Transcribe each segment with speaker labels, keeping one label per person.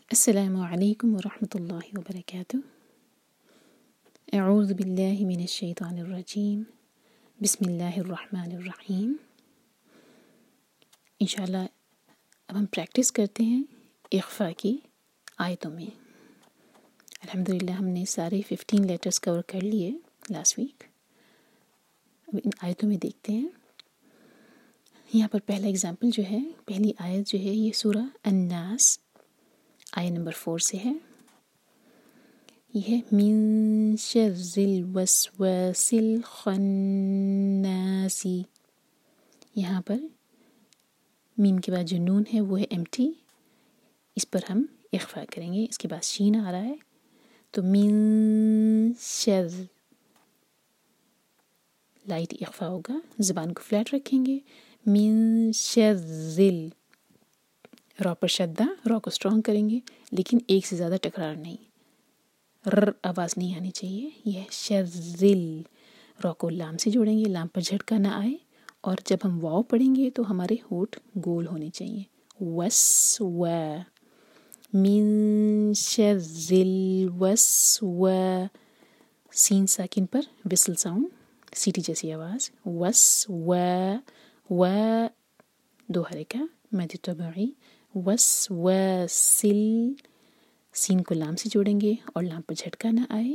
Speaker 1: السلام علیکم ورحمۃ اللہ وبرکاتہ۔ اعوذ باللہ من الشیطان الرجیم، بسم اللہ الرحمن الرحیم۔ انشاءاللہ اب ہم پریکٹس کرتے ہیں اخفاء کی آیتوں میں۔ الحمدللہ ہم نے سارے 15 لیٹرز کور کر لیے لاسٹ ویک۔ اب ان آیتوں میں دیکھتے ہیں۔ یہاں پر پہلا اگزامپل جو ہے، پہلی آیت جو ہے، یہ سورہ الناس آیت نمبر 4 سے ہے۔ یہ ہے من شر الوسواس الخناس۔ یہاں پر میم کے بعد جو نون ہے وہ ہے ایمٹی، اس پر ہم اخفاء کریں گے۔ اس کے بعد شین آ رہا ہے تو من شر، لائٹ اخفاء ہوگا، زبان کو فلیٹ رکھیں گے۔ من شر را پر شدہ، را کو اسٹرانگ کریں گے لیکن ایک سے زیادہ ٹکرار نہیں، ر آواز نہیں آنی چاہیے۔ یہ شرزل، را کو لام سے جوڑیں گے، لام پر جھٹکا نہ آئے، اور جب ہم واو پڑھیں گے تو ہمارے ہونٹ گول ہونے چاہیے۔ وس و، من شرزل وس و، سین ساکن پر وسل ساؤنڈ، سیٹی جیسی آواز، وس و دو حرکہ مد طبعی، وسواسل، سین کو لام سے جوڑیں گے اور لام پر جھٹکا نہ آئے۔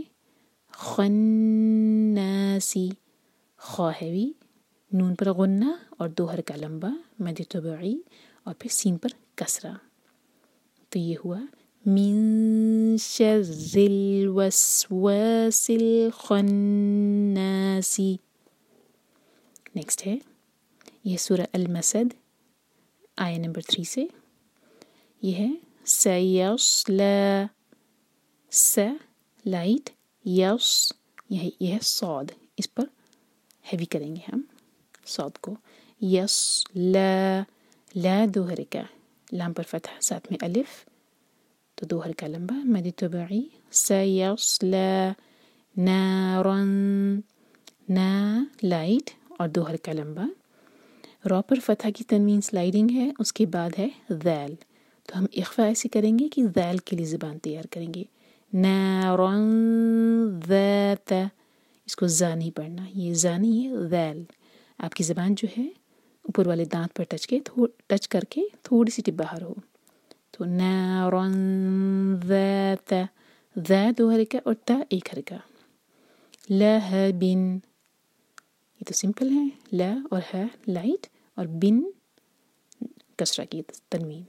Speaker 1: خناسی، خا ہیوی، نون پر غنہ اور دو حرکہ لمبا مد طبعی اور پھر سین پر کسرہ۔ تو یہ ہوا من شر الوسواس الخناس۔ نیکسٹ ہے، یہ سورہ المسد آیت نمبر 3 سے، یہ ہے سیصلی، س لائٹ، یس یہ ہے صاد، اس پر ہیوی کریں گے ہم صاد کو۔ یس لا دو حرکہ، لام پر فتح ساتھ میں الف تو دو حرکہ لمبا مد طبعی۔ سیصلی نارا، نا لائٹ اور دو حرکہ لمبا، را پر فتح کی تنوین سلائڈنگ ہے، اس کے بعد ہے ذیل، تو ہم اخفاء ایسے کریں گے کہ ذیل کے لیے زبان تیار کریں گے۔ نارا ذات، اس کو زا نہیں پڑھنا، یہ زا نہیں ہے، ذیل۔ آپ کی زبان جو ہے اوپر والے دانت پر ٹچ کر کے تھوڑی سی ٹپ باہر ہو، تو نارا ذات، ذا دو حرکہ اور تا ایک حرکہ۔ لہب، یہ تو سمپل ہے، لا اور ہے لائٹ اور بن کسرہ کی تنوین۔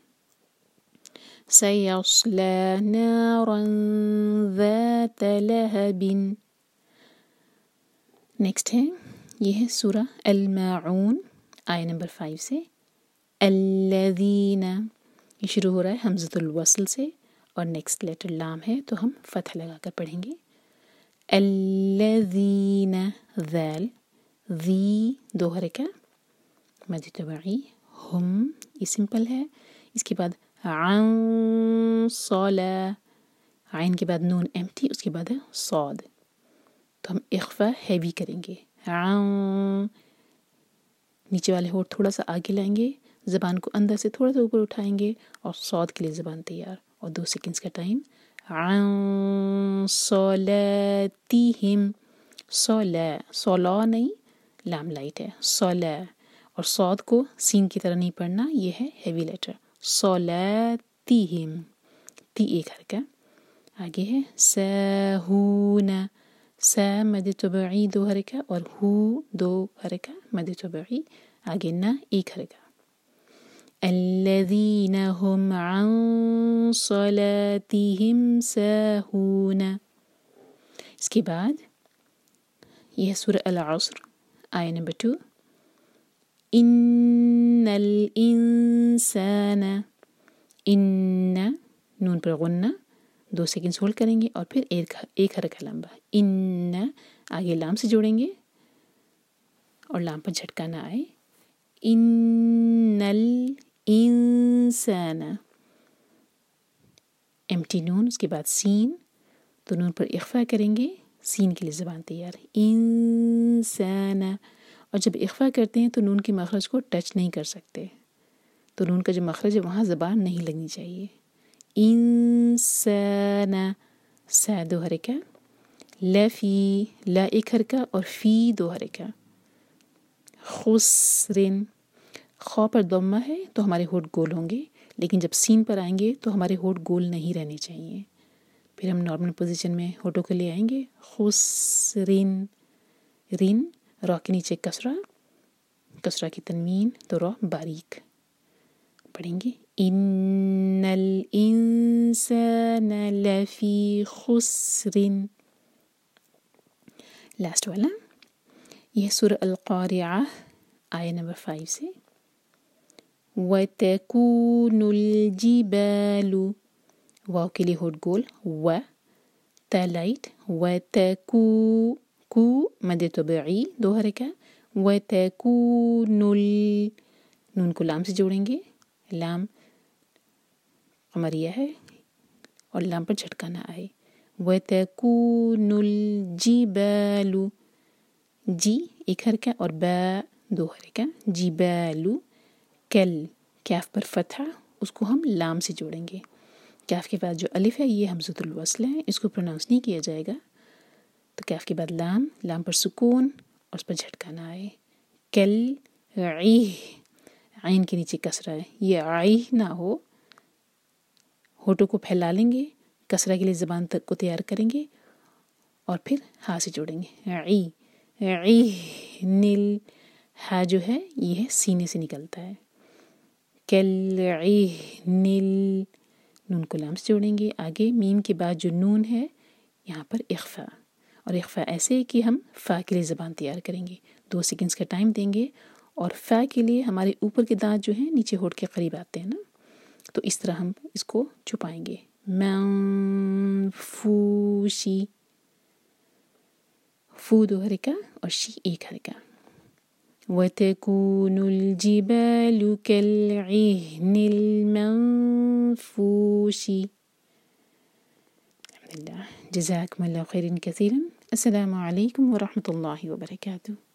Speaker 1: سیصلی نارا ذات لہب۔ نیکسٹ ہے، یہ ہے سورہ الماعون آیت نمبر 5 سے۔ الذین، یہ شروع ہو رہا ہے حمزۃ الوصل سے اور نیکسٹ لیٹر لام ہے تو ہم فتح لگا کر پڑھیں گے۔ الذین، ذیل، ذی دو حرکہ مد طبعی، ہم یہ سمپل ہے، اس کے بعد عن صلا، عین کے بعد نون ایمٹی، اس کے بعد ہے صاد، تو ہم اخفاء ہیوی کریں گے۔ عن، نیچے والے ہونٹ تھوڑا سا آگے لائیں گے، زبان کو اندر سے تھوڑا سا اوپر اٹھائیں گے اور صاد کے لیے زبان تیار، اور 2 سیکنڈز کا ٹائم۔ عن صلاتہم، صلا، صلا نہیں، لام لائٹ ہے، صلا، اور صاد کو سین کی طرح نہیں پڑھنا، یہ ہے ہیوی لیٹر۔ صلاتہم، تی ایک حرکہ، آگے ہے ساہون، سا مد طبعی دو حرکہ اور ہو دو حرکہ مد طبعی، آگے نا ایک حرکہ۔ الذین هم عن صلاتہم ساہون۔ اس کے بعد یہ ہے سورہ العصر آیت نمبر 2۔ ان الانسان، ان نون پر غنہ 2 سیکنڈز ہولڈ کریں گے اور پھر ایک حرکہ لمبا، ان آگے لام سے جوڑیں گے اور لام پر جھٹکا نہ آئے۔ ان الانسان، ایمٹی نون، اس کے بعد سین، تو نون پر اخفاء کریں گے، سین کے لیے زبان تیار۔ انسان، اور جب اخفاء کرتے ہیں تو نون کی مخرج کو ٹچ نہیں کر سکتے، تو نون کا جو مخرج ہے وہاں زبان نہیں لگنی چاہیے۔ इंसान सा दो हरका, लफी ला एक हरका और फी दो हरका। खुस्रिन खौ पर दम्मा है तो हमारे होंठ गोल होंगे, लेकिन जब सीन पर आएंगे तो हमारे होंठ गोल नहीं रहने चाहिए। फिर हम नॉर्मल पोजीशन में होठों के लिए आएंगे। खुस्रिन, रिन रॉ के नीचे कसरा, कसरा की तनवीन तो रॉ बारीक पढ़ेंगे। इन्नल इंसान लफी खुस्रिन। लास्ट वाला यह सूरह अल-क़ारिआ आया नंबर 5 से। वतकूनुल जिबालु, वाव के लिए होठ गोल, व ता लाइट, वतकू कू मद तबई दो हरका, वतकूनुल नून को लाम से जोड़ेंगे, लाम कमरिया है और लाम पर झटका ना आए। वतकूनुल जिबालु, जी एक हरका और बा दो हरका, जिबालु। कल कैफ पर फतहा, उसको हम लाम से जोड़ेंगे। कैफ के बाद जो अलिफ है ये हमज़तुल वस्ल है, इसको प्रोनाउंस नहीं किया जाएगा। तो कैफ के बाद लाम, लाम पर सुकून और उस पर झटका ना आए। कल ईह, आइन के नीचे कसरा है, ये आइह ना हो। होठों को फैला लेंगे, कसरा के लिए ज़बान तक को तैयार करेंगे और फिर हा से जोड़ेंगे। ईह नील, हा जो है ये है सीने से निकलता है। कल ईह नील, नून को लाम से जोड़ेंगे। आगे मीम के बाद जो नून है यहाँ पर इख्फा, और इख्फा ऐसे है कि हम फ़ा के लिए ज़बान तैयार करेंगे। 2 सेकंड्स का टाइम देंगे और फ़ा के लिए हमारे ऊपर के दांत जो हैं नीचे होठ के करीब आते हैं ना, तो इस तरह हम इसको छुपाएंगे। मंफूशी, फू दो हरका और शी एक हरका। वतकूनुल जिबालु कल्इहनिल मंफूशी। अल्हम्दुलिल्लाह, जज़ाकुमुल्लाहु खैरन कसीरन। अस्सलामु अलैकुम व रहमतुल्लाहि व बरकातुहू।